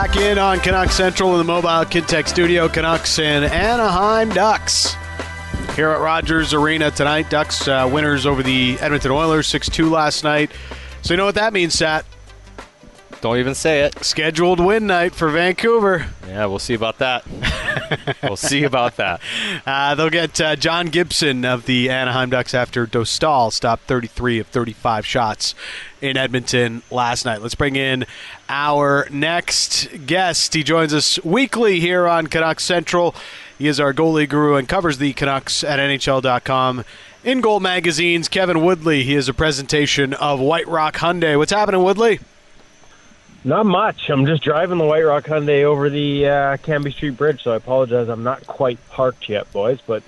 Back in on Canucks Central in the mobile Kintech studio. Canucks and Anaheim Ducks here at Rogers Arena tonight. Ducks winners over the Edmonton Oilers 6-2 last night. So you know what that means, Sat? Don't even say it. Scheduled win night for Vancouver. Yeah, we'll see about that. We'll see about that. They'll get John Gibson of the Anaheim Ducks after Dostal stopped 33 of 35 shots in Edmonton last night. Let's bring in our next guest. He joins us weekly here on Canucks Central. He is our goalie guru and covers the Canucks at NHL.com. In Goal Magazine's Kevin Woodley. He is a presentation of White Rock Hyundai. What's happening, Woodley? Not much. I'm just driving the White Rock Hyundai over the Cambie Street Bridge, so I apologize. I'm not quite parked yet, boys, but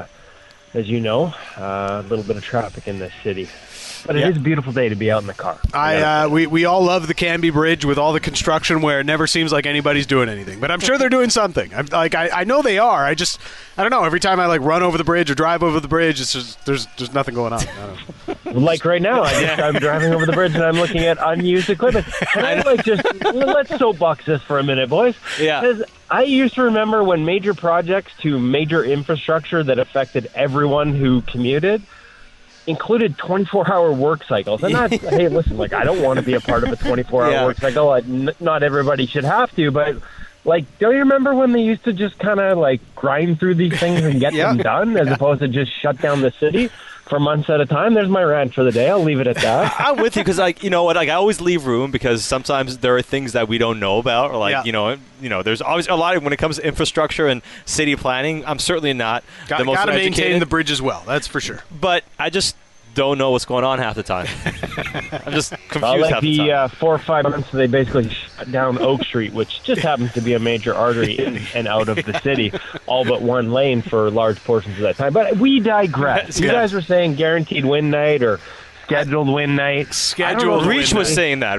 as you know, a little bit of traffic in this city. But it is a beautiful day to be out in the car. We all love the Cambie Bridge with all the construction where it never seems like anybody's doing anything. But I'm sure they're doing something. I know they are. I don't know. Every time I run over the bridge or drive over the bridge, it's just there's nothing going on. Like right now, I'm driving over the bridge and I'm looking at unused equipment. And let's soapbox this for a minute, boys. Yeah. Because I used to remember when major projects to major infrastructure that affected everyone who commuted included 24-hour work cycles. And that's, hey, listen, I don't want to be a part of a 24-hour work cycle. Not everybody should have to, but, don't you remember when they used to just kind of, grind through these things and get them done as opposed to just shut down the city for months at a time? There's my rant for the day. I'll leave it at that. I'm with you because, you know what, I always leave room because sometimes there are things that we don't know about or, there's always a lot of, when it comes to infrastructure and city planning, I'm certainly not the most Got to educated. maintain the bridge as well, that's for sure. But I just don't know what's going on half the time. I'm just confused half the time. The 4 or 5 months they basically shut down Oak Street, which just happens to be a major artery in and out of the city, all but one lane for large portions of that time. But we digress. You guys were saying guaranteed win night or scheduled win night. Reach was saying that.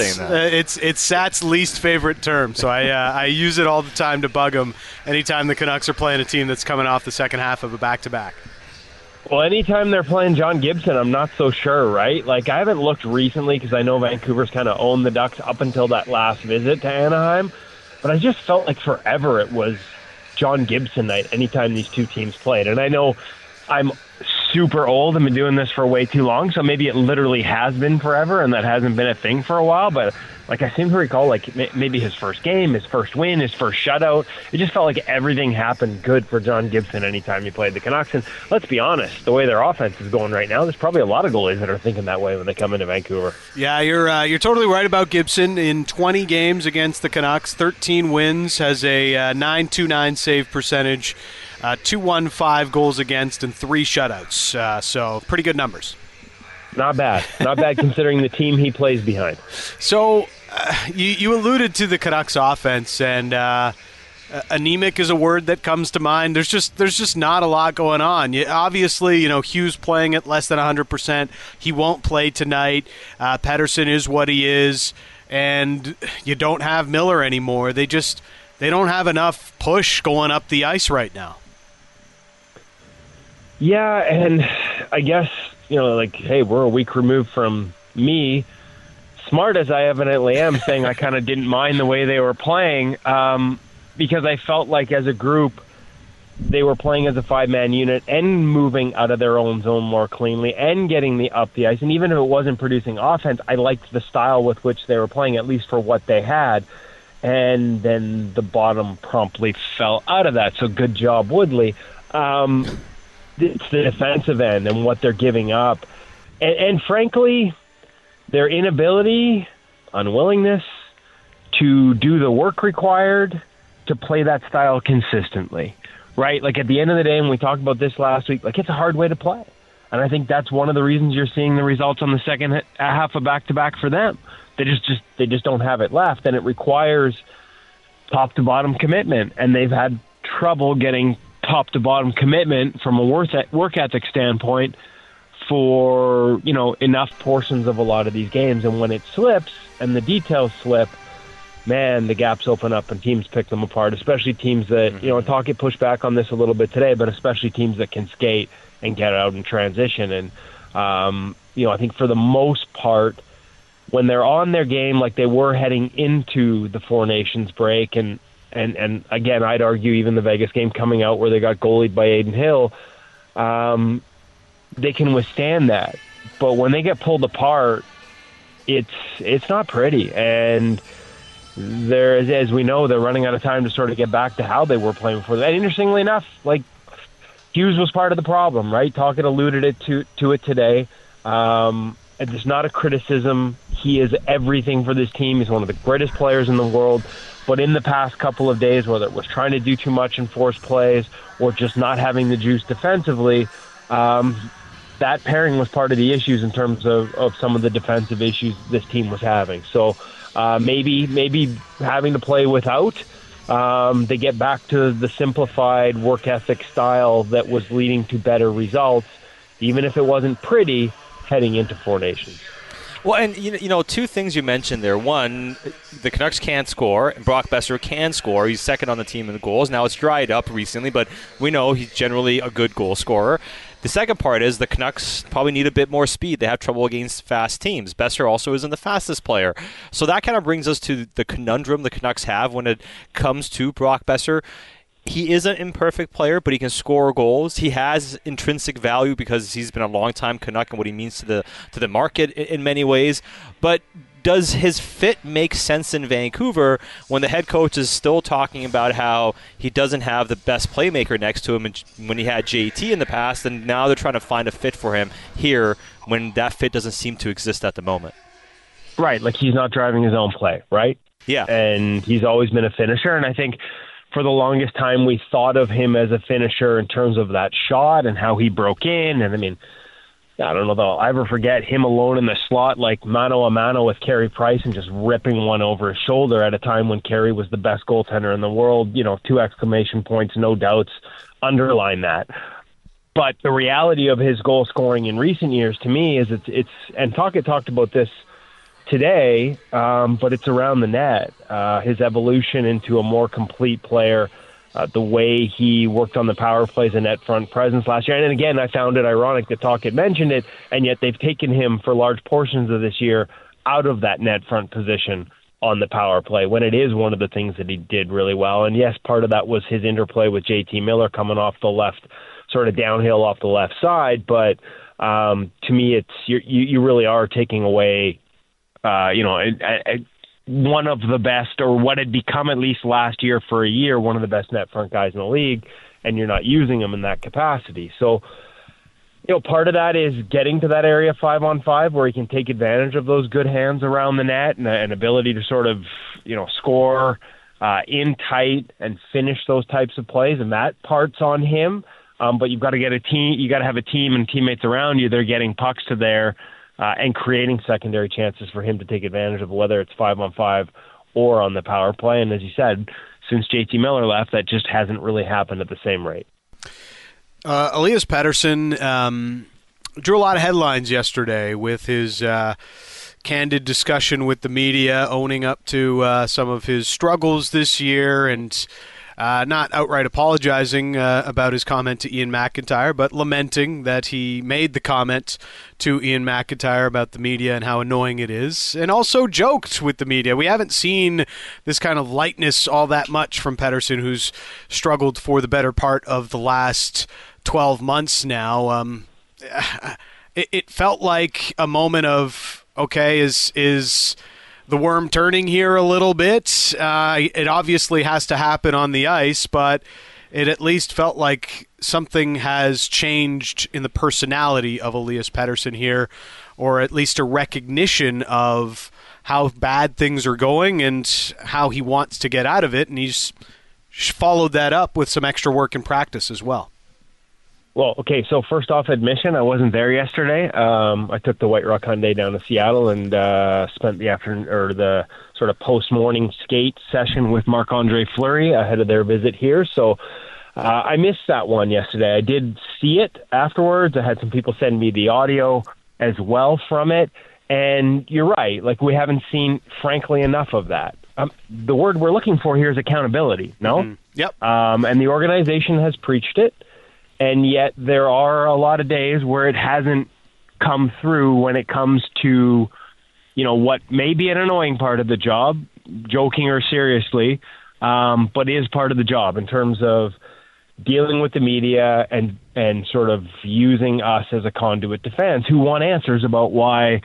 It's Sat's least favorite term, so I use it all the time to bug him anytime the Canucks are playing a team that's coming off the second half of a back-to-back. Well, anytime they're playing John Gibson, I'm not so sure, right? I haven't looked recently because I know Vancouver's kind of owned the Ducks up until that last visit to Anaheim, but I just felt like forever it was John Gibson night anytime these two teams played. And I know I'm super old and been doing this for way too long, so maybe it literally has been forever and that hasn't been a thing for a while, but I seem to recall maybe his first game, his first win, his first shutout. It just felt like everything happened good for John Gibson anytime he played the Canucks. And let's be honest, the way their offense is going right now, there's probably a lot of goalies that are thinking that way when they come into Vancouver. Yeah, you're totally right about Gibson. In 20 games against the Canucks, 13 wins, has a .929 save percentage, 215 goals against, and 3 shutouts. So pretty good numbers. Not bad. Not bad considering the team he plays behind. So you alluded to the Canucks offense, and anemic is a word that comes to mind. There's just not a lot going on. Obviously, Hughes playing at less than 100%. He won't play tonight. Pettersson is what he is, and you don't have Miller anymore. They don't have enough push going up the ice right now. Yeah, and I guess, hey, we're a week removed from me, smart as I evidently am, saying I kind of didn't mind the way they were playing because I felt like as a group they were playing as a 5-man unit and moving out of their own zone more cleanly and getting up the ice. And even if it wasn't producing offense, I liked the style with which they were playing, at least for what they had. And then the bottom promptly fell out of that. So good job, Woodley. It's the defensive end and what they're giving up. And frankly, their inability, unwillingness to do the work required to play that style consistently, right? At the end of the day, and we talked about this last week, it's a hard way to play. And I think that's one of the reasons you're seeing the results on the second half of back-to-back for them. They just don't have it left, and it requires top-to-bottom commitment. And they've had trouble getting top-to-bottom commitment from a work ethic standpoint for, enough portions of a lot of these games. And when it slips and the details slip, man, the gaps open up and teams pick them apart, especially teams that, Talkett pushed back on this a little bit today, but especially teams that can skate and get out in transition. And, I think for the most part, when they're on their game like they were heading into the Four Nations break, and again, I'd argue even the Vegas game coming out where they got goalied by Adin Hill, they can withstand that. But when they get pulled apart, it's not pretty. And as we know, they're running out of time to sort of get back to how they were playing before that. And interestingly enough, like, Hughes was part of the problem, right? Tocchet alluded to it today. It's not a criticism. He is everything for this team. He's one of the greatest players in the world. But in the past couple of days, whether it was trying to do too much in forced plays or just not having the juice defensively, that pairing was part of the issues in terms of some of the defensive issues this team was having. So maybe having to play without, they get back to the simplified work ethic style that was leading to better results, even if it wasn't pretty, heading into Four Nations. Well, and you know, two things you mentioned there. One, the Canucks can't score, and Brock Boeser can score. He's second on the team in the goals. Now it's dried up recently, but we know he's generally a good goal scorer. The second part is the Canucks probably need a bit more speed. They have trouble against fast teams. Boeser also isn't the fastest player. So that kind of brings us to the conundrum the Canucks have when it comes to Brock Boeser. He is an imperfect player, but he can score goals. He has intrinsic value because he's been a long-time Canuck and what he means to the market in many ways. But does his fit make sense in Vancouver when the head coach is still talking about how he doesn't have the best playmaker next to him when he had JT in the past, and now they're trying to find a fit for him here when that fit doesn't seem to exist at the moment? Right, like he's not driving his own play, right? Yeah. And he's always been a finisher, and I think for the longest time we thought of him as a finisher in terms of that shot and how he broke in. And I mean, I don't know that I'll ever forget him alone in the slot, like mano a mano with Carey Price, and just ripping one over his shoulder at a time when Carey was the best goaltender in the world. 2 exclamation points, no doubts, underline that. But the reality of his goal scoring in recent years to me is it's and Tocchet talked about this today, but it's around the net. His evolution into a more complete player, the way he worked on the power play as a net front presence last year. And again, I found it ironic that Tocchet mentioned it, and yet they've taken him for large portions of this year out of that net front position on the power play, when it is one of the things that he did really well. And yes, part of that was his interplay with JT Miller coming off the left, sort of downhill off the left side. But to me, it's you really are taking away one of the best, or what had become at least last year for a year, one of the best net front guys in the league, and you're not using him in that capacity. So, part of that is getting to that area 5-on-5 where he can take advantage of those good hands around the net and an ability to sort of, score in tight and finish those types of plays, and that part's on him. But you've got to get a team. You got to have a team and teammates around you. They're getting pucks to there. And creating secondary chances for him to take advantage of, whether it's 5-on-5 or on the power play. And as you said, since JT Miller left, that just hasn't really happened at the same rate. Elias Pettersson drew a lot of headlines yesterday with his candid discussion with the media, owning up to some of his struggles this year, and not outright apologizing about his comment to Ian McIntyre, but lamenting that he made the comment to Ian McIntyre about the media and how annoying it is, and also joked with the media. We haven't seen this kind of lightness all that much from Pettersson, who's struggled for the better part of the last 12 months now. It felt like a moment of, okay, is the worm turning here a little bit? It obviously has to happen on the ice, but it at least felt like something has changed in the personality of Elias Pettersson here, or at least a recognition of how bad things are going and how he wants to get out of it, and he's followed that up with some extra work and practice as well. Well, okay, so first off, admission, I wasn't there yesterday. I took the White Rock Hyundai down to Seattle and spent the afternoon, or the sort of post-morning skate session with Marc-Andre Fleury ahead of their visit here. So I missed that one yesterday. I did see it afterwards. I had some people send me the audio as well from it. And you're right, like, we haven't seen, frankly, enough of that. The word we're looking for here is accountability, no? Mm-hmm. Yep. And the organization has preached it. And yet there are a lot of days where it hasn't come through when it comes to, what may be an annoying part of the job, joking or seriously, but is part of the job in terms of dealing with the media and sort of using us as a conduit to fans who want answers about why,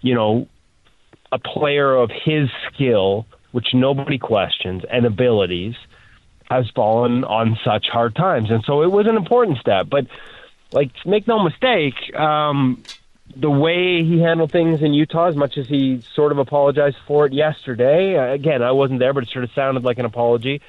a player of his skill, which nobody questions, and abilities, has fallen on such hard times. And so it was an important step. But, make no mistake, the way he handled things in Utah, as much as he sort of apologized for it yesterday, again, I wasn't there, but it sort of sounded like an apology.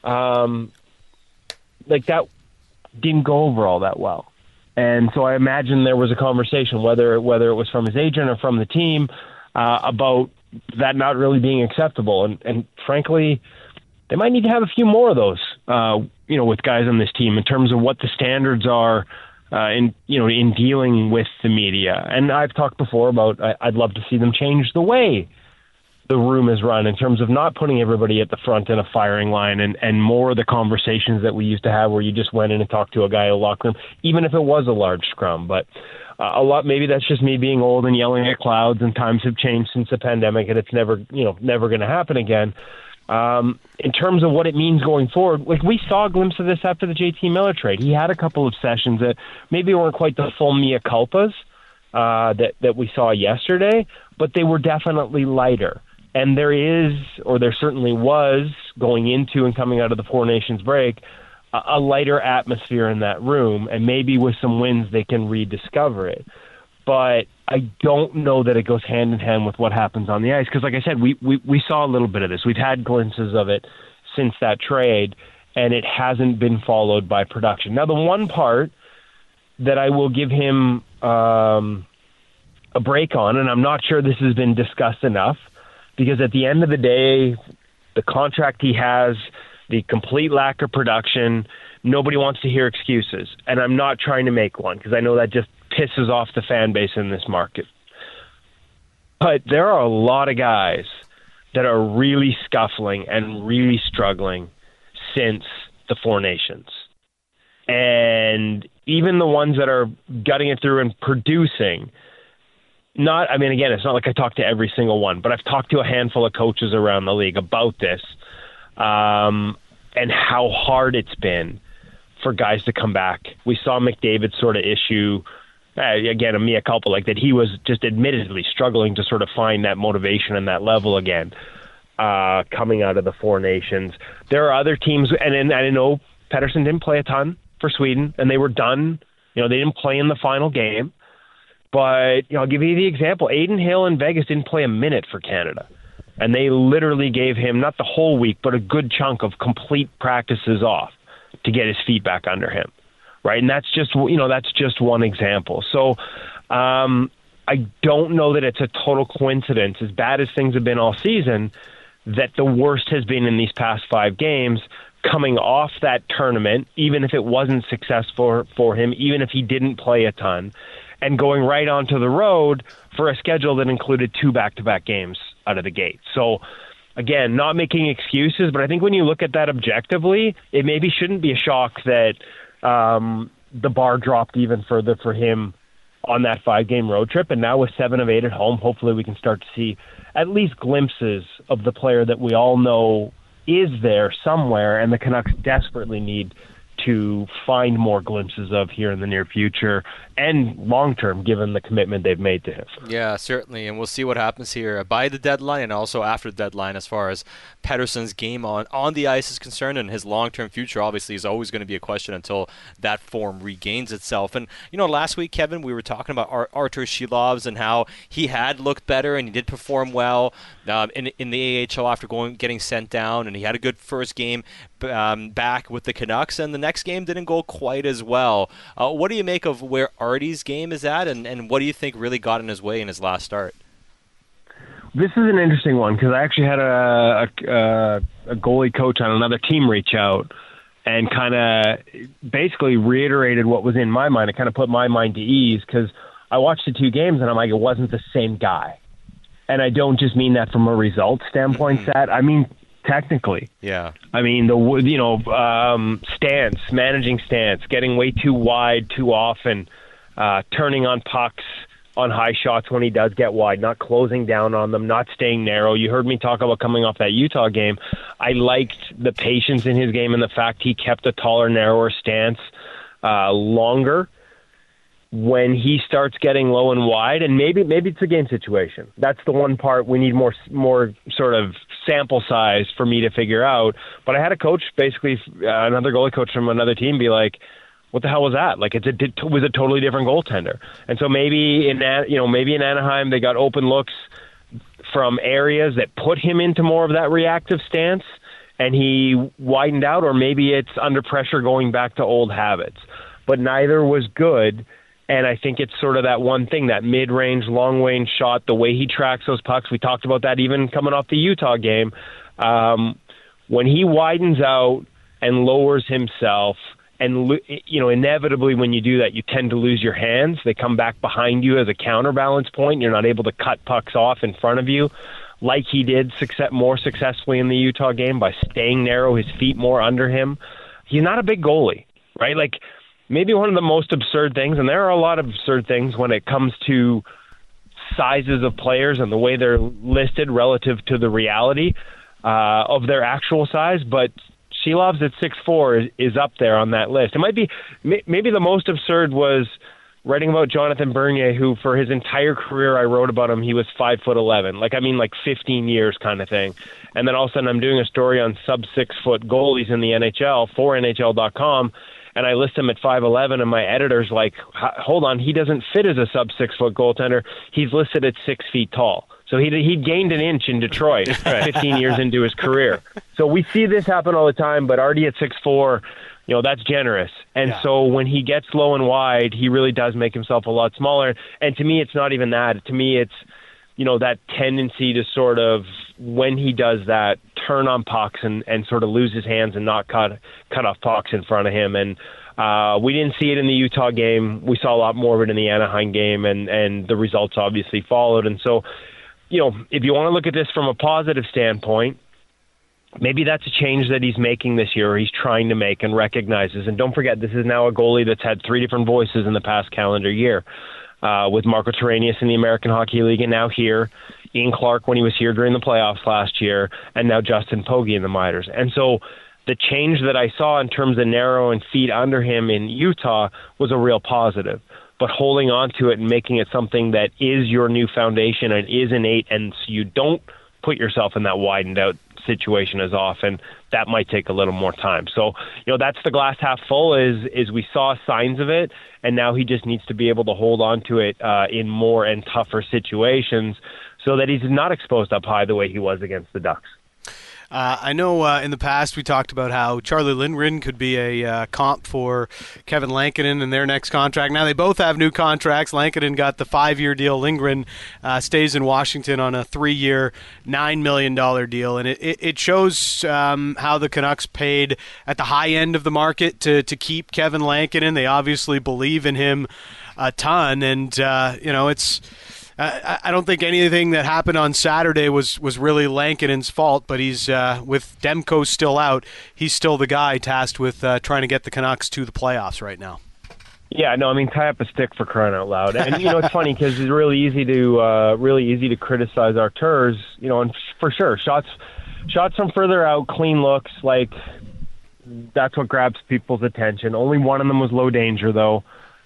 That didn't go over all that well. And so I imagine there was a conversation, whether it was from his agent or from the team, about that not really being acceptable. And frankly, they might need to have a few more of those, with guys on this team in terms of what the standards are in dealing with the media. And I've talked before about I'd love to see them change the way the room is run in terms of not putting everybody at the front in a firing line and more of the conversations that we used to have where you just went in and talked to a guy in the locker room, even if it was a large scrum. But maybe that's just me being old and yelling at clouds, and times have changed since the pandemic, and it's never going to happen again. In terms of what it means going forward, we saw a glimpse of this after the JT Miller trade. He had a couple of sessions that maybe weren't quite the full mea culpas that we saw yesterday, but they were definitely lighter. And there certainly was, going into and coming out of the Four Nations break, a lighter atmosphere in that room, and maybe with some wins they can rediscover it. But I don't know that it goes hand in hand with what happens on the ice, because like I said, we saw a little bit of this. We've had glimpses of it since that trade, and it hasn't been followed by production. Now, the one part that I will give him a break on, and I'm not sure this has been discussed enough, because at the end of the day, the contract he has, the complete lack of production, nobody wants to hear excuses. And I'm not trying to make one, because I know that just pisses off the fan base in this market. But there are a lot of guys that are really scuffling and really struggling since the Four Nations. And even the ones that are gutting it through and producing, again, it's not like I talked to every single one, but I've talked to a handful of coaches around the league about this, and how hard it's been for guys to come back. We saw McDavid sort of issue, again, a mea culpa, that he was just admittedly struggling to sort of find that motivation and that level again, coming out of the Four Nations. There are other teams, and I know Pettersson didn't play a ton for Sweden, and they were done. They didn't play in the final game. But I'll give you the example. Aiden Hill in Vegas didn't play a minute for Canada. And they literally gave him not the whole week, but a good chunk of complete practices off to get his feet back under him. Right? And that's just one example. So I don't know that it's a total coincidence, as bad as things have been all season, that the worst has been in these past 5 games, coming off that tournament, even if it wasn't successful for him, even if he didn't play a ton, and going right onto the road for a schedule that included 2 back-to-back games out of the gate. So, again, not making excuses, but I think when you look at that objectively, it maybe shouldn't be a shock that the bar dropped even further for him on that 5-game road trip. And now with 7 of 8 at home, hopefully we can start to see at least glimpses of the player that we all know is there somewhere, and the Canucks desperately need to find more glimpses of here in the near future and long-term, given the commitment they've made to him. Yeah, certainly, and we'll see what happens here by the deadline and also after the deadline as far as Pettersson's game on the ice is concerned, and his long-term future obviously is always going to be a question until that form regains itself. And, last week, Kevin, we were talking about Artur Shilovs and how he had looked better and he did perform well in the AHL after getting sent down, and he had a good first game back with the Canucks, and the next game didn't go quite as well. What do you make of where Artie's game is at, and what do you think really got in his way in his last start? This is an interesting one, because I actually had a goalie coach on another team reach out and kind of basically reiterated what was in my mind. It kind of put my mind to ease, because I watched the 2 games and I'm like, it wasn't the same guy. And I don't just mean that from a results standpoint, Sat. I mean technically. Yeah. I mean, managing stance, getting way too wide too often, turning on pucks, on high shots when he does get wide, not closing down on them, not staying narrow. You heard me talk about coming off that Utah game. I liked the patience in his game and the fact he kept a taller, narrower stance longer when he starts getting low and wide. And maybe it's a game situation. That's the one part we need more sort of sample size for me to figure out. But I had a coach, basically another goalie coach from another team, be like, what the hell was that? Like, it was a totally different goaltender. And so maybe in Anaheim they got open looks from areas that put him into more of that reactive stance, and he widened out, or maybe it's under pressure going back to old habits. But neither was good, and I think it's sort of that one thing, that mid-range, long-range shot, the way he tracks those pucks. We talked about that even coming off the Utah game. When he widens out and lowers himself, and, inevitably when you do that, you tend to lose your hands. They come back behind you as a counterbalance point. You're not able to cut pucks off in front of you like he did more successfully in the Utah game by staying narrow, his feet more under him. He's not a big goalie, right? Like, maybe one of the most absurd things, and there are a lot of absurd things when it comes to sizes of players and the way they're listed relative to the reality of their actual size, but Shelov's at 6'4" is up there on that list. It might be maybe the most absurd was writing about Jonathan Bernier, who for his entire career I wrote about him, he was 5'11", like 15 years kind of thing. And then all of a sudden I'm doing a story on sub 6 foot goalies in the NHL for NHL.com, and I list him at 5'11", and my editor's like, hold on, he doesn't fit as a sub 6 foot goaltender. He's listed at 6 feet tall. So he gained an inch in Detroit 15 years into his career. So we see this happen all the time, but already at 6'4", that's generous. And so when he gets low and wide, he really does make himself a lot smaller. And to me, it's not even that. To me, it's, that tendency to sort of, when he does that, turn on pucks and sort of lose his hands and not cut off pucks in front of him. And we didn't see it in the Utah game. We saw a lot more of it in the Anaheim game, and the results obviously followed. And so, if you want to look at this from a positive standpoint, maybe that's a change that he's making this year, or he's trying to make and recognizes. And don't forget, this is now a goalie that's had 3 different voices in the past calendar year, with Marco Terranius in the American Hockey League, and now here, Ian Clark when he was here during the playoffs last year, and now Justin Pogge in the minors. And so the change that I saw in terms of narrow and feet under him in Utah was a real positive. But holding on to it and making it something that is your new foundation and is innate, and so you don't put yourself in that widened out situation as often, that might take a little more time. So, that's the glass half full, is we saw signs of it, and now he just needs to be able to hold on to it in more and tougher situations so that he's not exposed up high the way he was against the Ducks. I know in the past we talked about how Charlie Lindgren could be a comp for Kevin Lankinen in their next contract. Now they both have new contracts. Lankinen got the 5-year deal. Lindgren stays in Washington on a 3-year, $9 million deal. And it shows how the Canucks paid at the high end of the market to keep Kevin Lankinen. They obviously believe in him a ton. And, it's... I don't think anything that happened on Saturday was really Lankinen's fault, but he's with Demko still out, he's still the guy tasked with trying to get the Canucks to the playoffs right now. Yeah, no, I mean, tie up a stick, for crying out loud. And it's funny because it's really easy to criticize Arturs. And for sure, shots from further out, clean looks, like that's what grabs people's attention. Only one of them was low danger, though.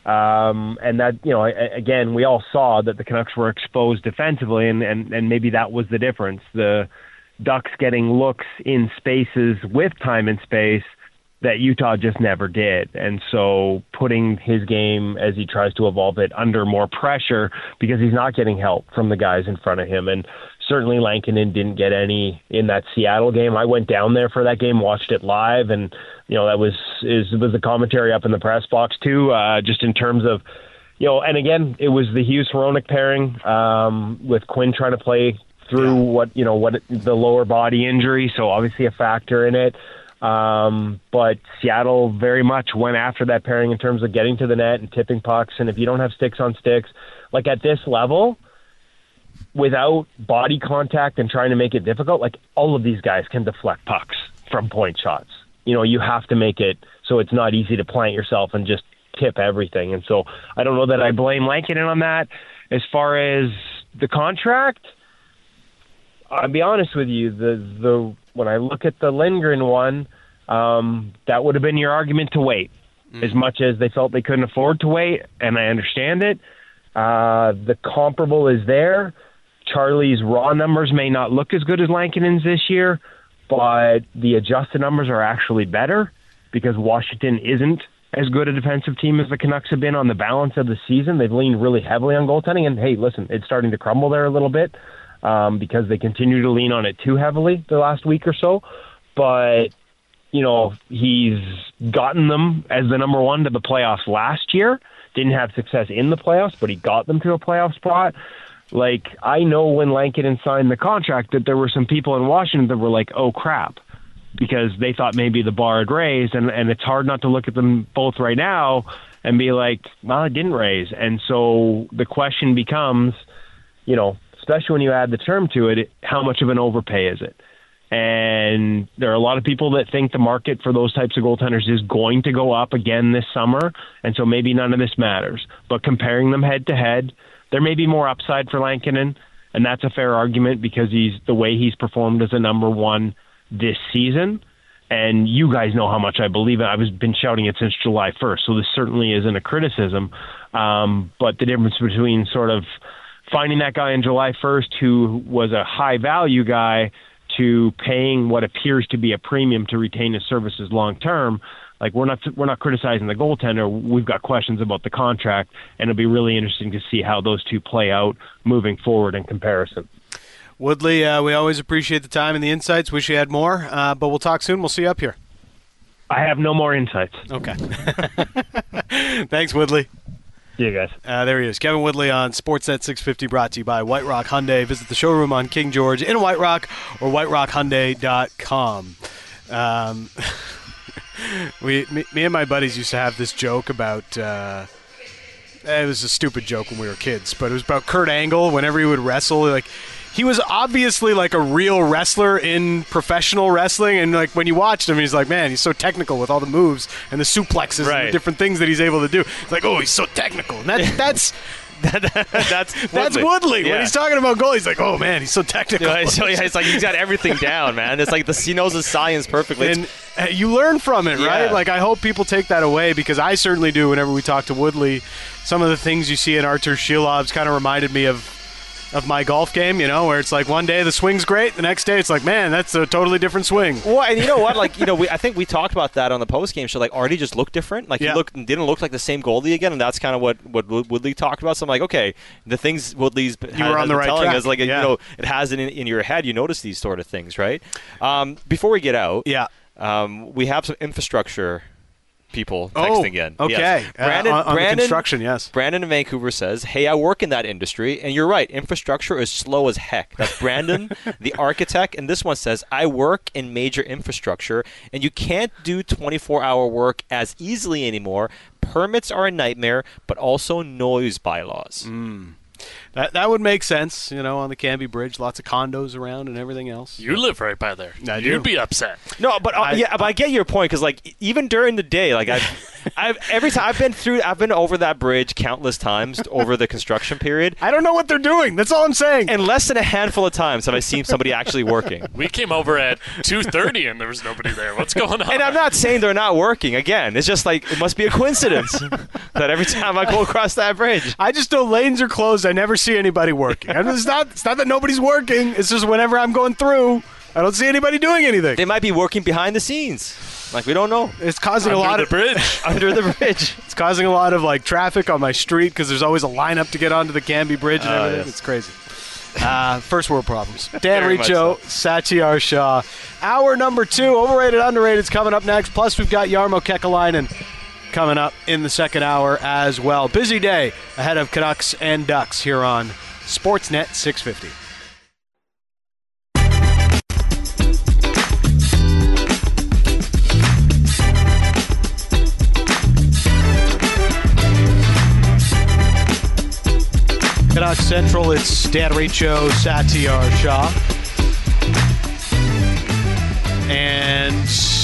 And that, again, we all saw that the Canucks were exposed defensively, and maybe that was the difference. The Ducks getting looks in spaces with time and space that Utah just never did. And so putting his game, as he tries to evolve it, under more pressure because he's not getting help from the guys in front of him. And certainly Lankinen didn't get any in that Seattle game. I went down there for that game, watched it live, and that was the commentary up in the press box too, just in terms of, and again, it was the Hughes-Hronek pairing with Quinn trying to play through what the lower body injury, so obviously a factor in it. But Seattle very much went after that pairing in terms of getting to the net and tipping pucks, and if you don't have sticks on sticks, like at this level, without body contact and trying to make it difficult, like all of these guys can deflect pucks from point shots. You have to make it so it's not easy to plant yourself and just tip everything. And so I don't know that I blame Lankinen on that. As far as the contract, I'll be honest with you, the when I look at the Lindgren one, that would have been your argument to wait. As much as they felt they couldn't afford to wait, and I understand it. The comparable is there. Charlie's raw numbers may not look as good as Lankinen's this year, but the adjusted numbers are actually better because Washington isn't as good a defensive team as the Canucks have been on the balance of the season. They've leaned really heavily on goaltending, and hey, listen, it's starting to crumble there a little bit because they continue to lean on it too heavily the last week or so. But he's gotten them as the number one to the playoffs last year. Didn't have success in the playoffs, but he got them to a playoff spot. Like, I know when Lankinen signed the contract that there were some people in Washington that were like, oh, crap, because they thought maybe the bar had raised, and it's hard not to look at them both right now and be like, well, it didn't raise. And so the question becomes, especially when you add the term to it, how much of an overpay is it? And there are a lot of people that think the market for those types of goaltenders is going to go up again this summer, and so maybe none of this matters. But comparing them head-to-head, there may be more upside for Lankinen, and that's a fair argument because the way he's performed as a number one this season. And you guys know how much I believe it. I've been shouting it since July 1st, so this certainly isn't a criticism. But the difference between sort of finding that guy on July 1st who was a high-value guy to paying what appears to be a premium to retain his services long term, like we're not criticizing the goaltender. We've got questions about the contract, and it'll be really interesting to see how those two play out moving forward in comparison. Woodley, we always appreciate the time and the insights. Wish you had more, but we'll talk soon. We'll see you up here. I have no more insights. Okay. Thanks, Woodley. See you guys. There he is. Kevin Woodley on Sportsnet 650, brought to you by White Rock Hyundai. Visit the showroom on King George in White Rock or whiterockhyundai.com. Me and my buddies used to have this joke about it was a stupid joke when we were kids, but it was about Kurt Angle. Whenever he would wrestle, like, he was obviously like a real wrestler in professional wrestling, and like when you watched him, he's like, man, he's so technical with all the moves and the suplexes and the different things that he's able to do. It's like, oh, he's so technical. And that's Woodley. Yeah. When he's talking about goal, he's like, oh man, he's so technical. So it's like he's got everything down, man. It's like he knows the science perfectly. And you learn from it, right? Yeah. Like, I hope people take that away, because I certainly do. Whenever we talk to Woodley, some of the things you see in Artur Shilov's kind of reminded me of my golf game, where it's like one day the swing's great, the next day it's like, man, that's a totally different swing. Well, and you know what? Like, I think we talked about that on the post-game show. Like, Artie just looked different. Like, he didn't look like the same goalie again, and that's kind of what Woodley talked about. So I'm like, okay, the things Woodley's you were on the right telling track. us, like, it has it in your head. You notice these sort of things, right? Before we get out, we have some infrastructure people texting in. Okay. Yes. Brandon, on the construction, yes. Brandon in Vancouver says, hey, I work in that industry, and you're right, infrastructure is slow as heck. That's Brandon, the architect, and this one says, I work in major infrastructure, and you can't do 24-hour work as easily anymore. Permits are a nightmare, but also noise bylaws. That would make sense, on the Canby Bridge, lots of condos around and everything else. You live right by there. I do. You'd be upset. No, but I get your point, because like even during the day, like every time I've been over that bridge countless times over the construction period. I don't know what they're doing. That's all I'm saying. And less than a handful of times have I seen somebody actually working. We came over at 2:30 and there was nobody there. What's going on? And I'm not saying they're not working. Again, it's just like it must be a coincidence that every time I go across that bridge, I just know lanes are closed. I never see anybody working. And it's not that nobody's working. It's just whenever I'm going through, I don't see anybody doing anything. they might be working behind the scenes. Like, we don't know. It's causing a lot of bridge. Under the bridge. It's causing a lot of like traffic on my street because there's always a lineup to get onto the Canby Bridge and everything. Yes. It's crazy. First world problems. Dan Very much Riccio, Satyar Shah. Hour number 2, overrated, underrated, is coming up next. Plus, we've got Jarmo Kekalainen coming up in the second hour as well. Busy day ahead of Canucks and Ducks here on Sportsnet 650. Canucks Central, it's Dan Riccio, Satyar Shah. And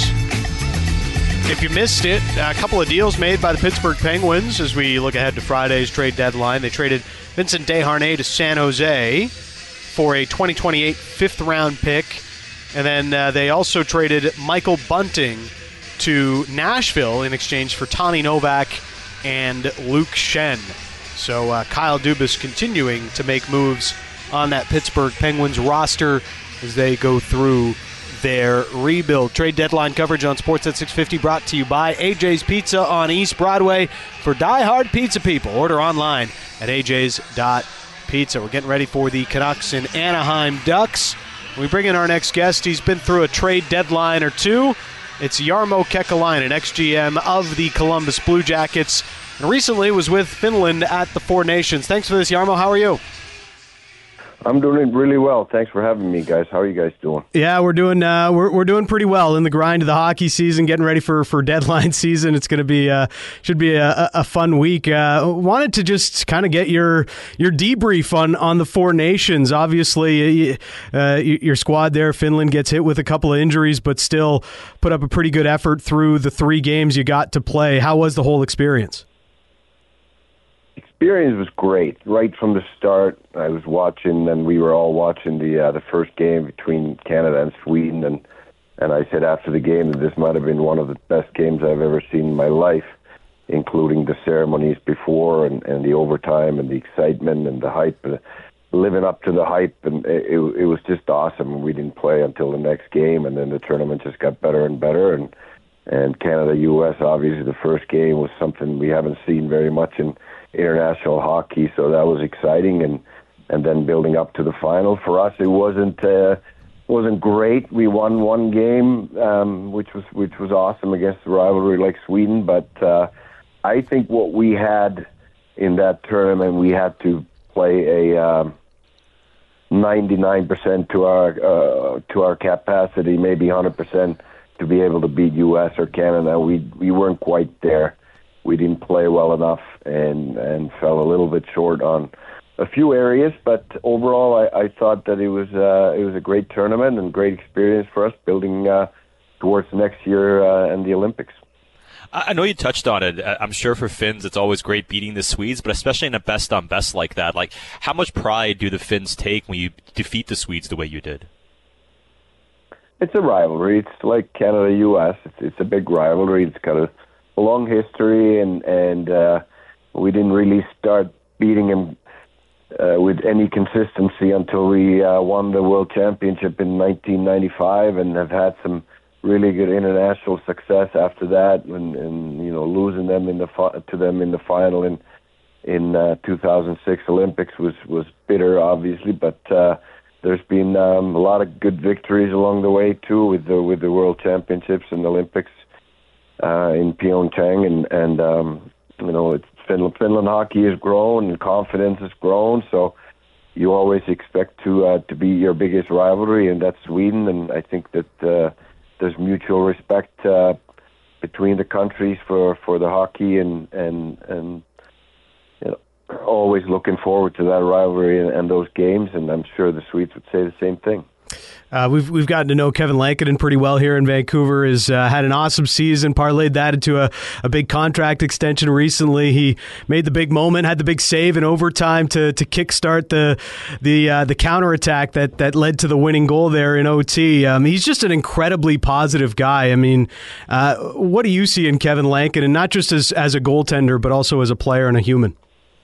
if you missed it, a couple of deals made by the Pittsburgh Penguins as we look ahead to Friday's trade deadline. They traded Vincent Desharnais to San Jose for a 2028 fifth-round pick. And then they also traded Michael Bunting to Nashville in exchange for Tommy Novak and Luke Shen. So Kyle Dubas continuing to make moves on that Pittsburgh Penguins roster as they go through their rebuild. Trade deadline coverage on Sportsnet 650 brought to you by AJ's Pizza on East Broadway. For die-hard pizza people, order online at ajs.pizza. We're getting ready for the Canucks and Anaheim Ducks. We bring in our next guest. He's been through a trade deadline or two. It's Jarmo Kekalainen, ex-GM of the Columbus Blue Jackets, and recently was with Finland at the Four Nations. Thanks for this, Jarmo. How are you? I'm doing really well. Thanks for having me, guys. How are you guys doing? Yeah, we're doing we're doing pretty well in the grind of the hockey season, getting ready for deadline season. It's going to be should be a fun week. Wanted to just kind of get your debrief on the Four Nations. Obviously, your squad there, Finland, gets hit with a couple of injuries, but still put up a pretty good effort through the 3 games you got to play. How was the whole experience? Experience was great right from the start. I was watching, and we were all watching the first game between Canada and Sweden, and I said after the game that this might have been one of the best games I've ever seen in my life, including the ceremonies before and the overtime and the excitement and the hype, living up to the hype, and it was just awesome. We didn't play until the next game, and then the tournament just got better and better, and Canada-US, obviously the first game was something we haven't seen very much in international hockey, so that was exciting, and then building up to the final. For us, it wasn't great. We won one game, which was awesome against a rivalry like Sweden, but I think what we had in that tournament, we had to play a 99% to our capacity, maybe 100% to be able to beat US or Canada. We weren't quite there. We didn't play well enough and fell a little bit short on a few areas, but overall I thought that it was a great tournament and great experience for us building towards next year and the Olympics. I know you touched on it. I'm sure for Finns it's always great beating the Swedes, but especially in a best-on-best like that. Like, how much pride do the Finns take when you defeat the Swedes the way you did? It's a rivalry. It's like Canada-US. It's a big rivalry. It's got a long history, and we didn't really start beating him with any consistency until we won the World Championship in 1995, and have had some really good international success after that, and losing them to them in the final in 2006 Olympics was bitter, obviously, but there's been a lot of good victories along the way too with the World Championships and Olympics in Pyeongchang, and it's Finland hockey has grown and confidence has grown, so you always expect to be your biggest rivalry, and that's Sweden, and I think that there's mutual respect between the countries for the hockey, and always looking forward to that rivalry and those games, and I'm sure the Swedes would say the same thing. We've gotten to know Kevin Lankinen pretty well here in Vancouver. Has had an awesome season, parlayed that into a big contract extension recently. He made the big moment, had the big save in overtime to kickstart the counterattack that led to the winning goal there in OT. He's just an incredibly positive guy. I mean, what do you see in Kevin Lankinen, not just as a goaltender, but also as a player and a human?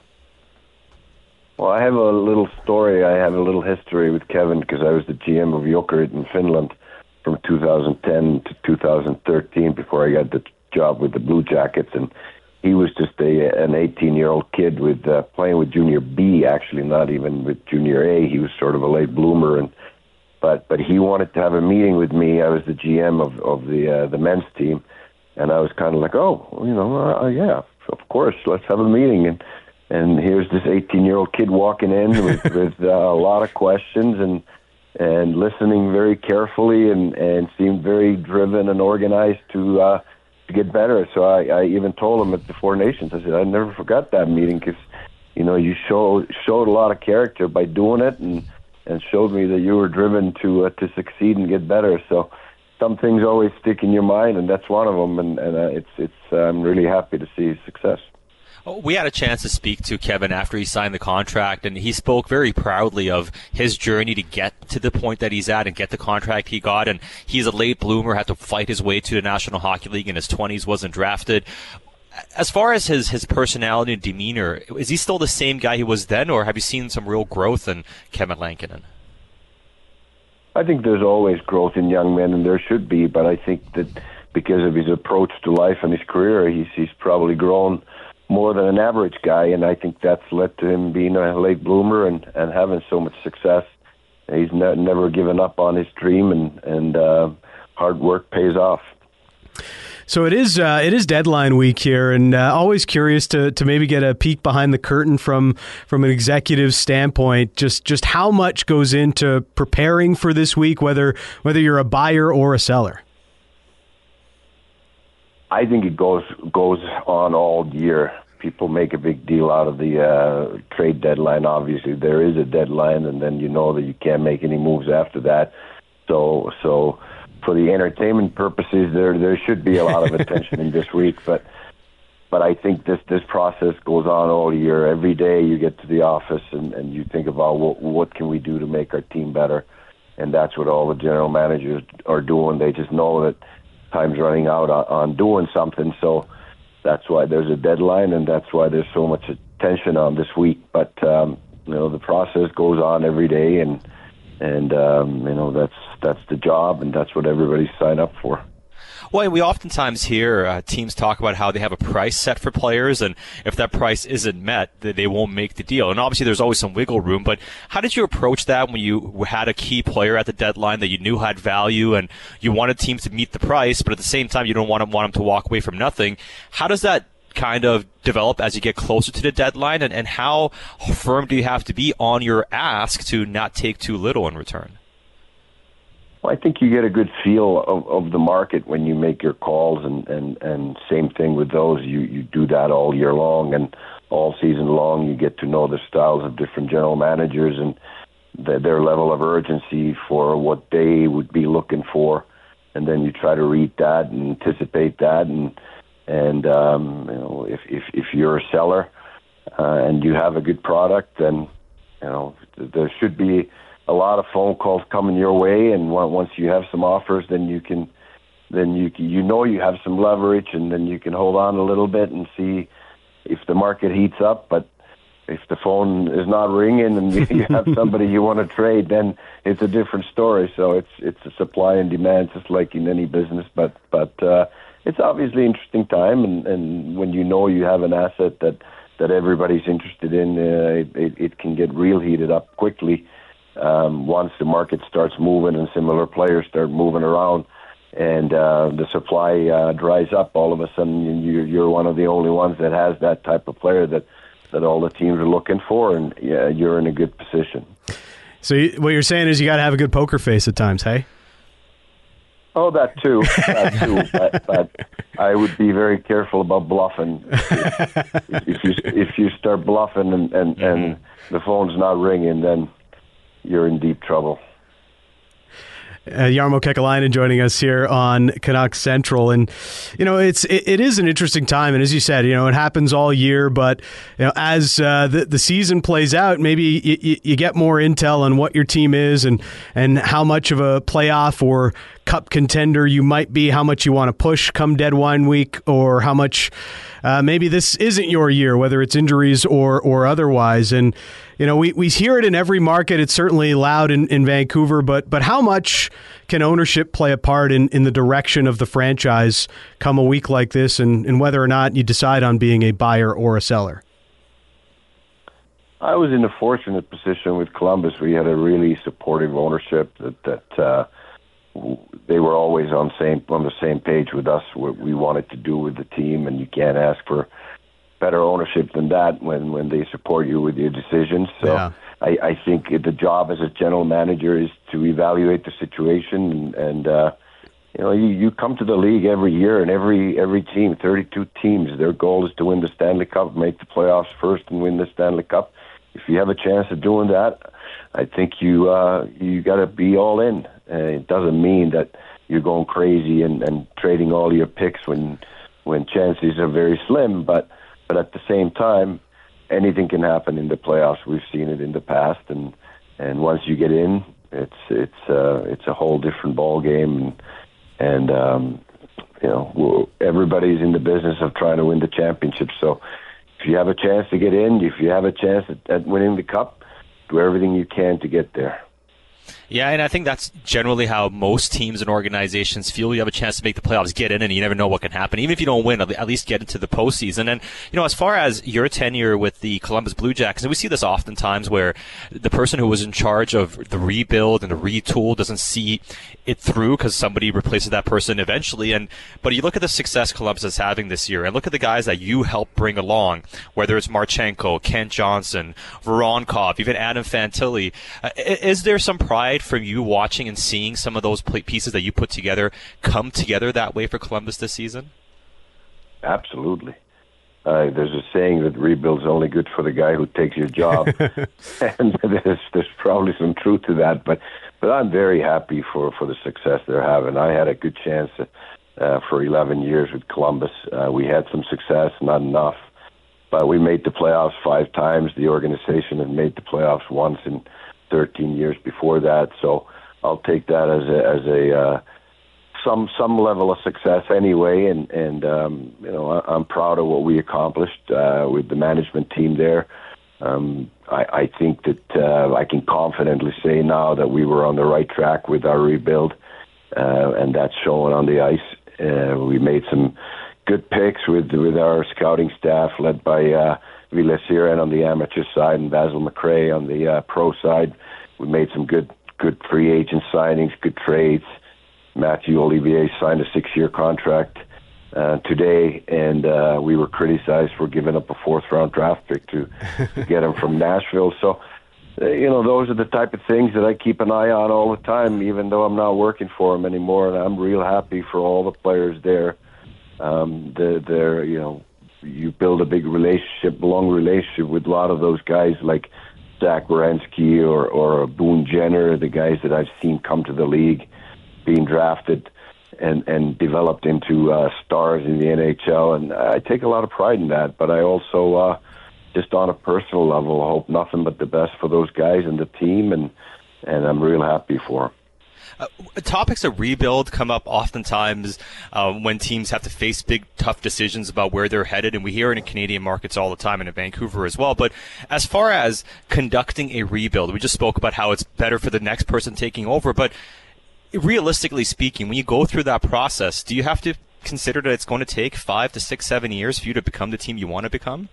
Well, I have a little story. I have a little history with Kevin because I was the GM of Jokerit in Finland from 2010 to 2013 before I got the job with the Blue Jackets. And he was just an 18-year-old kid with playing with Junior B, actually, not even with Junior A. He was sort of a late bloomer. But he wanted to have a meeting with me. I was the GM of the men's team. And I was kind of like, yeah, of course, let's have a meeting. And here's this 18-year-old kid walking in with a lot of questions and listening very carefully and seemed very driven and organized to get better. So I even told him at the Four Nations, I said, I never forgot that meeting because, you showed a lot of character by doing it and showed me that you were driven to succeed and get better. So some things always stick in your mind, and that's one of them. And I'm really happy to see his success. We had a chance to speak to Kevin after he signed the contract, and he spoke very proudly of his journey to get to the point that he's at and get the contract he got. And he's a late bloomer, had to fight his way to the National Hockey League in his 20s, wasn't drafted. As far as his personality and demeanor, is he still the same guy he was then, or have you seen some real growth in Kevin Lankinen? I think there's always growth in young men, and there should be, but I think that because of his approach to life and his career, he's probably grown more than an average guy, and I think that's led to him being a late bloomer and having so much success. He's never given up on his dream, and hard work pays off. So it is deadline week here, and always curious to maybe get a peek behind the curtain from an executive standpoint. Just how much goes into preparing for this week, whether you're a buyer or a seller. I think it goes on all year. People make a big deal out of the trade deadline. Obviously, there is a deadline, and then you know that you can't make any moves after that. So for the entertainment purposes, there should be a lot of attention in this week. But I think this process goes on all year. Every day you get to the office and you think about what can we do to make our team better, and that's what all the general managers are doing. They just know that time's running out on doing something, so that's why there's a deadline, and that's why there's so much attention on this week. But the process goes on every day, and that's the job, and that's what everybody's signed up for. Well, we oftentimes hear teams talk about how they have a price set for players, and if that price isn't met, they won't make the deal. And obviously there's always some wiggle room, but how did you approach that when you had a key player at the deadline that you knew had value and you wanted teams to meet the price, but at the same time you don't want them to walk away from nothing? How does that kind of develop as you get closer to the deadline, and how firm do you have to be on your ask to not take too little in return? Well, I think you get a good feel of the market when you make your calls, and same thing with those. You do that all year long, and all season long you get to know the styles of different general managers and their level of urgency for what they would be looking for, and then you try to read that and anticipate that, and if you're a seller and you have a good product, then there should be a lot of phone calls coming your way, and once you have some offers, then you have some leverage, and then you can hold on a little bit and see if the market heats up. But if the phone is not ringing and you have somebody you want to trade, then it's a different story. So it's a supply and demand, just like in any business. But it's obviously an interesting time, and when you have an asset that everybody's interested in, it can get real heated up quickly. Once the market starts moving and similar players start moving around, and the supply dries up, all of a sudden you're one of the only ones that has that type of player that all the teams are looking for, and you're in a good position. So what you're saying is you got to have a good poker face at times, hey? Oh, that too. But I would be very careful about bluffing. If you start bluffing and the phone's not ringing, then you're in deep trouble. Jarmo Kekalainen joining us here on Canucks Central, and it is an interesting time, and as you said, it happens all year, but as the season plays out, maybe you get more intel on what your team is and how much of a playoff or cup contender you might be, how much you want to push come deadline week, or how much maybe this isn't your year, whether it's injuries or otherwise. And we hear it in every market. It's certainly loud in Vancouver, but how much can ownership play a part in the direction of the franchise come a week like this, and whether or not you decide on being a buyer or a seller? I was in a fortunate position with Columbus. We had a really supportive ownership that they were always on the same page with us, what we wanted to do with the team, and you can't ask for better ownership than that when they support you with your decisions. So yeah. I think the job as a general manager is to evaluate the situation, and you come to the league every year, and every team, 32 teams, their goal is to win the Stanley Cup, make the playoffs first, and win the Stanley Cup. If you have a chance of doing that, I think you got to be all in. It doesn't mean that you're going crazy and trading all your picks when chances are very slim, but But at the same time, anything can happen in the playoffs. We've seen it in the past, and once you get in, it's a whole different ball game, and everybody's in the business of trying to win the championship. So if you have a chance to get in, if you have a chance at winning the cup, do everything you can to get there. Yeah, and I think that's generally how most teams and organizations feel. You have a chance to make the playoffs, get in, and you never know what can happen. Even if you don't win, at least get into the postseason. And, as far as your tenure with the Columbus Blue Jackets, and we see this oftentimes where the person who was in charge of the rebuild and the retool doesn't see it through because somebody replaces that person eventually. But you look at the success Columbus is having this year, and look at the guys that you helped bring along, whether it's Marchenko, Kent Johnson, Voronkov, even Adam Fantilli. Is there some pride from you watching and seeing some of those pieces that you put together come together that way for Columbus this season? Absolutely. There's a saying that rebuild's only good for the guy who takes your job, and there's probably some truth to that. But I'm very happy for the success they're having. I had a good chance for 11 years with Columbus. We had some success, not enough, but we made the playoffs 5 times. The organization had made the playoffs once in 13 years before that, so I'll take that as a some level of success anyway, and I'm proud of what we accomplished with the management team there. I think that I can confidently say now that we were on the right track with our rebuild, and that's showing on the ice. We made some good picks with our scouting staff led by Ville Siren on the amateur side and Basil McRae on the pro side. We made some good free agent signings, good trades. Matthew Olivier signed a 6-year contract today, and we were criticized for giving up a 4th-round draft pick to get him from Nashville. So, those are the type of things that I keep an eye on all the time, even though I'm not working for him anymore, and I'm real happy for all the players there. You build a big relationship, long relationship with a lot of those guys like Zach Werenski or Boone Jenner, the guys that I've seen come to the league, being drafted and developed into stars in the NHL. And I take a lot of pride in that, but I also, just on a personal level, hope nothing but the best for those guys and the team, and I'm real happy for them. Topics of rebuild come up oftentimes when teams have to face big, tough decisions about where they're headed, and we hear it in Canadian markets all the time and in Vancouver as well. But as far as conducting a rebuild, we just spoke about how it's better for the next person taking over, but realistically speaking, when you go through that process, do you have to consider that it's going to take 5 to 6, 7 years for you to become the team you want to become?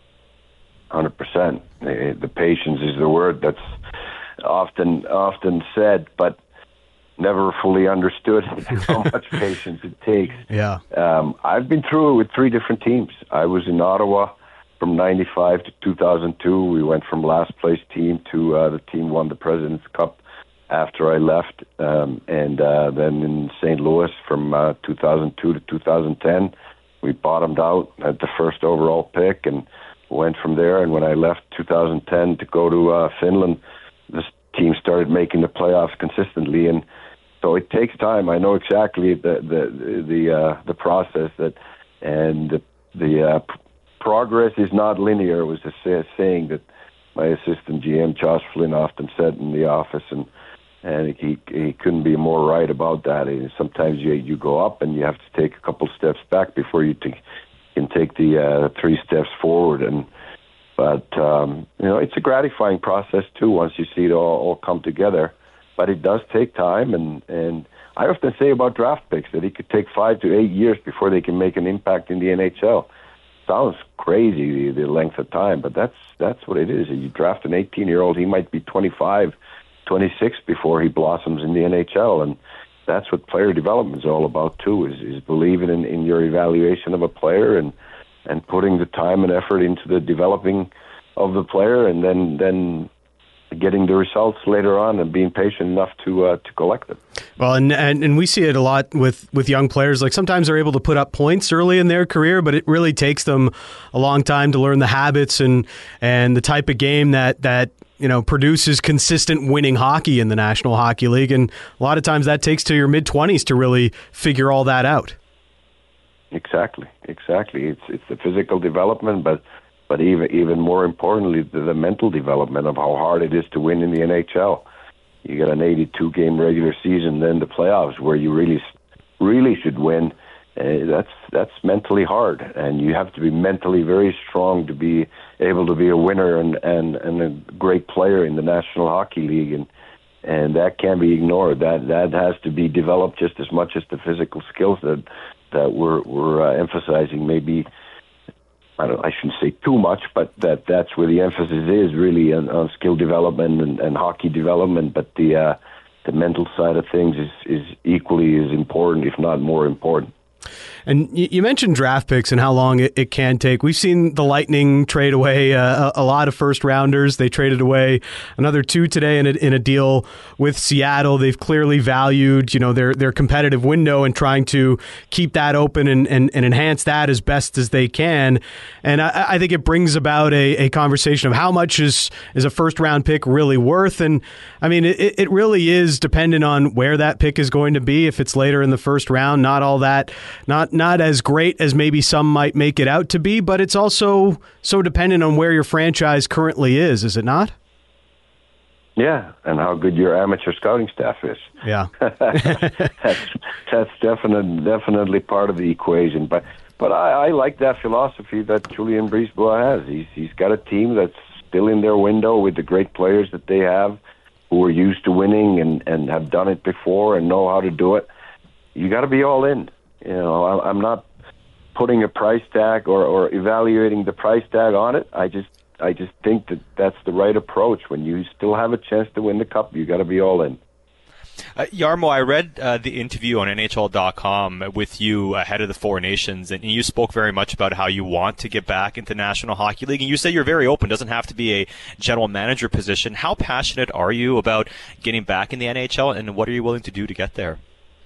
100%. The patience is the word that's often said, but never fully understood how much patience it takes. Yeah. I've been through it with 3 different teams. I was in Ottawa from 95 to 2002. We went from last place team to the team won the President's Cup after I left. And then in St. Louis from 2002 to 2010, we bottomed out at the first overall pick and went from there. And when I left 2010 to go to Finland, this team started making the playoffs consistently, and so it takes time. I know exactly the process and the progress is not linear. It was a saying that my assistant GM Josh Flynn often said in the office, and he couldn't be more right about that. And sometimes you go up and you have to take a couple steps back before you can take the 3 steps forward. But it's a gratifying process too once you see it all come together. But it does take time, and I often say about draft picks that it could take 5 to 8 years before they can make an impact in the NHL. Sounds crazy, the length of time, but that's what it is. You draft an 18-year-old, he might be 25, 26 before he blossoms in the NHL, and that's what player development is all about too, is believing in your evaluation of a player and putting the time and effort into the developing of the player, and then getting the results later on and being patient enough to collect them. Well, and we see it a lot with young players. Like sometimes they're able to put up points early in their career, but it really takes them a long time to learn the habits and the type of game that produces consistent winning hockey in the National Hockey League. And a lot of times that takes to your mid-20s to really figure all that out. exactly. It's the physical development, but even more importantly, the mental development of how hard it is to win in the NHL. You get an 82-game regular season, then the playoffs where you really should win. That's mentally hard, and you have to be mentally very strong to be able to be a winner and a great player in the National Hockey League, and that can't be ignored. That has to be developed just as much as the physical skills that we're emphasizing. Maybe I shouldn't say too much, but that's where the emphasis is really on skill development and hockey development. But the mental side of things is equally as important, if not more important. And you mentioned draft picks and how long it can take. We've seen the Lightning trade away a lot of first-rounders. They traded away another 2 today in a deal with Seattle. They've clearly valued, their competitive window and trying to keep that open and enhance that as best as they can. And I think it brings about a conversation of how much is a first-round pick really worth. And, I mean, it really is dependent on where that pick is going to be. If it's later in the first round, not all that, not as great as maybe some might make it out to be, but it's also so dependent on where your franchise currently is it not? Yeah, and how good your amateur scouting staff is. Yeah. that's definitely part of the equation. But I like that philosophy that Julien Brisebois has. He's got a team that's still in their window with the great players that they have who are used to winning and have done it before and know how to do it. You got to be all in. I'm not putting a price tag or evaluating the price tag on it. I just think that's the right approach. When you still have a chance to win the cup, you got to be all in. Jarmo, I read the interview on NHL.com with you ahead of the Four Nations, and you spoke very much about how you want to get back into National Hockey League, and you say you're very open. It doesn't have to be a general manager position. How passionate are you about getting back in the NHL, and what are you willing to do to get there?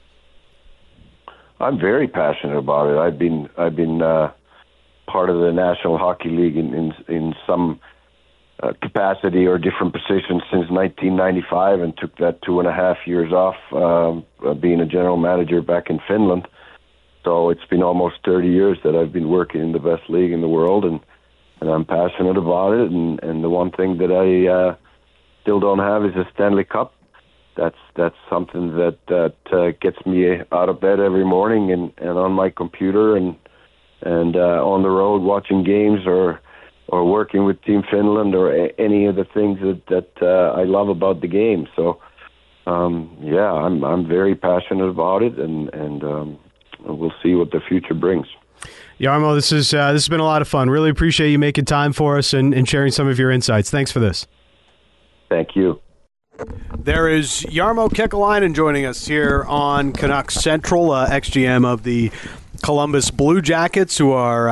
I'm very passionate about it. I've been part of the National Hockey League in some capacity or different positions since 1995, and took that 2.5 years off being a general manager back in Finland. So it's been almost 30 years that I've been working in the best league in the world, and I'm passionate about it. And the one thing that I still don't have is a Stanley Cup. That's something that gets me out of bed every morning and on my computer and on the road watching games or working with Team Finland or any of the things that I love about the game. So I'm very passionate about it, and we'll see what the future brings. Jarmo, this has been a lot of fun. Really appreciate you making time for us and sharing some of your insights. Thanks for this. Thank you. There is Jarmo Kekalainen joining us here on Canucks Central, ex-GM of the Columbus Blue Jackets, who are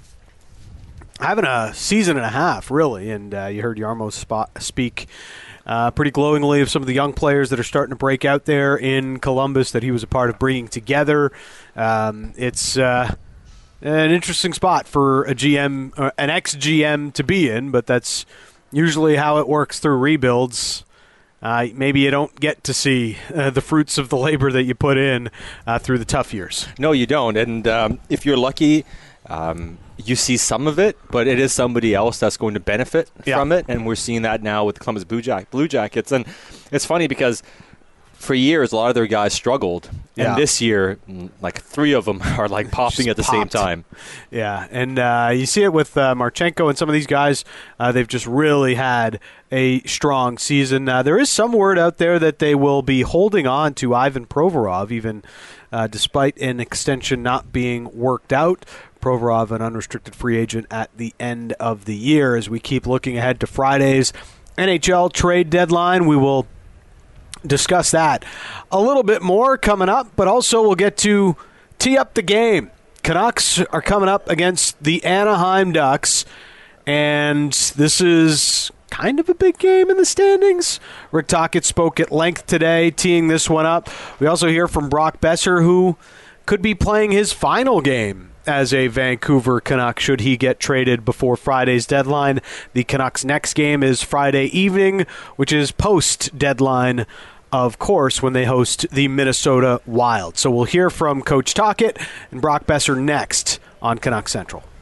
having a season and a half, really. And you heard Jarmo speak pretty glowingly of some of the young players that are starting to break out there in Columbus that he was a part of bringing together. It's an interesting spot for a GM, an ex-GM to be in, but that's usually how it works through rebuilds. Maybe you don't get to see the fruits of the labor that you put in through the tough years. No, you don't. And if you're lucky, you see some of it, but it is somebody else that's going to benefit from it. And we're seeing that now with the Columbus Blue Jackets. And it's funny because for years, a lot of their guys struggled. And this year, like 3 of them are like popping at the same time. Yeah, and you see it with Marchenko and some of these guys. They've just really had a strong season. There is some word out there that they will be holding on to Ivan Provorov, even despite an extension not being worked out. Provorov, an unrestricted free agent at the end of the year. As we keep looking ahead to Friday's NHL trade deadline, we will discuss that a little bit more coming up, but also we'll get to tee up the game. Canucks are coming up against the Anaheim Ducks, and this is kind of a big game in the standings. Rick Tocchet spoke at length today, teeing this one up. We also hear from Brock Boeser, who could be playing his final game as a Vancouver Canuck should he get traded before Friday's deadline. The Canucks' next game is Friday evening, which is post-deadline of course, when they host the Minnesota Wild. So we'll hear from Coach Tocchet and Brock Boeser next on Canuck Central.